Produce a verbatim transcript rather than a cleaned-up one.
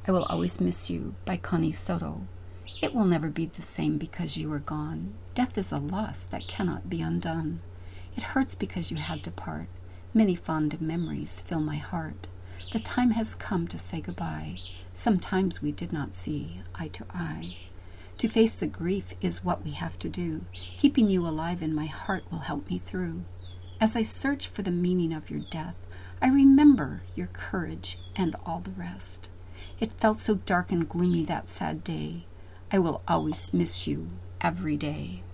I Will Always Miss You by Connie Soto. It will never be the same because you are gone. Death is a loss that cannot be undone. It hurts because you had to part. Many fond memories fill my heart. The time has come to say goodbye. Sometimes we did not see eye to eye. To face the grief is what we have to do. Keeping you alive in my heart will help me through. As I search for the meaning of your death, I remember your courage and all the rest. It felt so dark and gloomy that sad day. I will always miss you every day.